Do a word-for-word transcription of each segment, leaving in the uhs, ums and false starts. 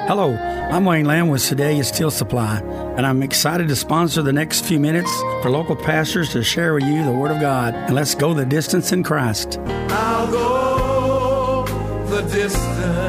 Hello, I'm Wayne Lamb with Sedalia Steel Supply, and I'm excited to sponsor the next few minutes for local pastors to share with you the Word of God. And let's go the distance in Christ. I'll go the distance.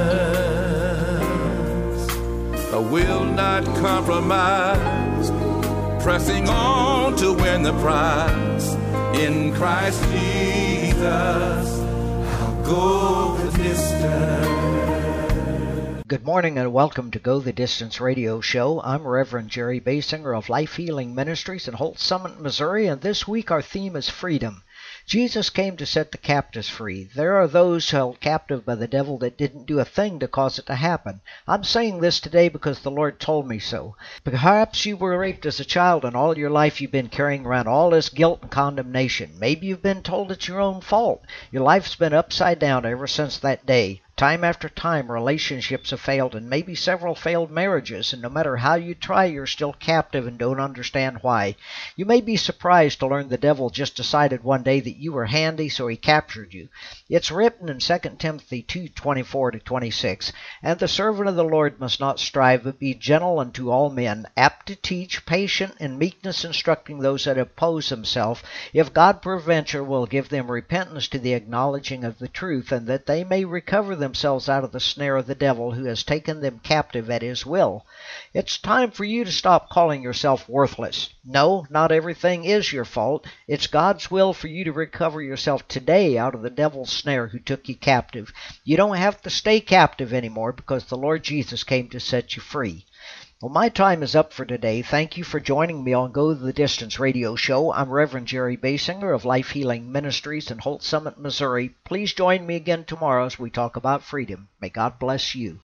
I will not compromise, pressing on to win the prize. In Christ Jesus, I'll go the distance. Good morning and welcome to Go the Distance radio show. I'm Reverend Jerry Basinger of Life Healing Ministries in Holt Summit, Missouri, and this week our theme is freedom. Jesus came to set the captives free. There are those held captive by the devil that didn't do a thing to cause it to happen. I'm saying this today because the Lord told me so. Perhaps you were raped as a child and all your life you've been carrying around all this guilt and condemnation. Maybe you've been told it's your own fault. Your life's been upside down ever since that day. Time after time, relationships have failed, and maybe several failed marriages, and no matter how you try, you're still captive and don't understand why. You may be surprised to learn the devil just decided one day that you were handy, so he captured you. It's written in Second Timothy two twenty-four to twenty-six, "And the servant of the Lord must not strive, but be gentle unto all men, apt to teach, patient, in meekness instructing those that oppose himself, if God peradventure will give them repentance to the acknowledging of the truth, and that they may recover them themselves out of the snare of the devil who has taken them captive at his will." It's time for you to stop calling yourself worthless. No, not everything is your fault. It's God's will for you to recover yourself today out of the devil's snare who took you captive. You don't have to stay captive anymore because the Lord Jesus came to set you free. Well, my time is up for today. Thank you for joining me on Go the Distance radio show. I'm Reverend Jerry Basinger of Life Healing Ministries in Holt Summit, Missouri. Please join me again tomorrow as we talk about freedom. May God bless you.